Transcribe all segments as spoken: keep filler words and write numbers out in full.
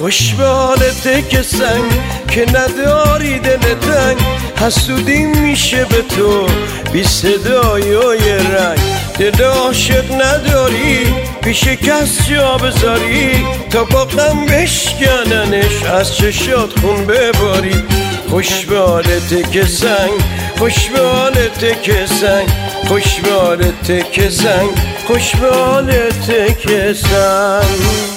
خوش به حالته که سنگ که نداری دل تنگ، حسودی میشه به تو بی صدای و یه رنگ. دل عاشق نداری پیش کس جا بذاری، تا با غم بشکننش از چشات خون بباری. خوش به حالته که سنگ، خوش به حالته که سنگ، خوش به حالته که سنگ، خوش به حالته که سنگ.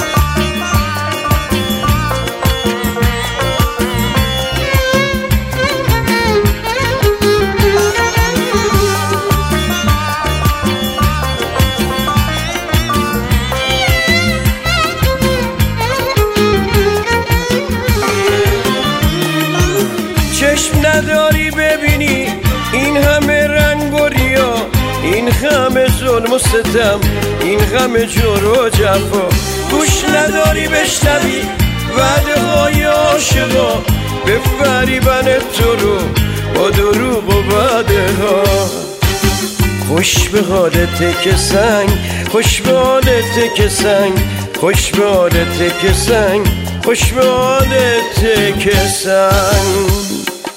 چشم نداری ببینی این همه رنگ و ریا، این همه ظلم و ستم، این همه جور و جفا. گوش نداری بشنوی وعده های عاشقا، به فریبن تو رو با دروغ و وعده ها. خوش به حالته که سنگ، خوش به حالته که سنگ، خوش به حالته که سنگ، خوش به حالته که سنگ.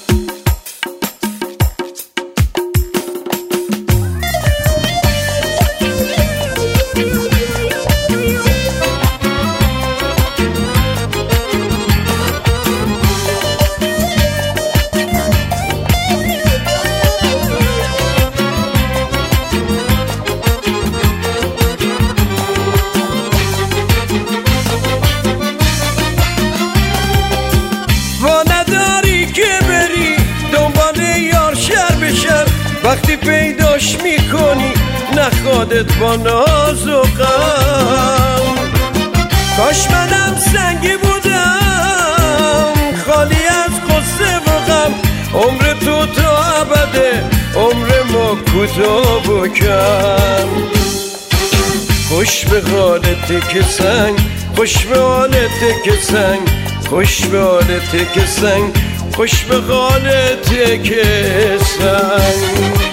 وقتی پیداش میکنی نخوادت با ناز و غم، کاش منم سنگی بودم خالی از غصه و غم. عمر تو تا ابده، عمر ما کوتاه و کم. خوش به حالته که سنگ، خوش به حالته که سنگ، خوش به حالته که سنگ، خوش به حالته که سنگ.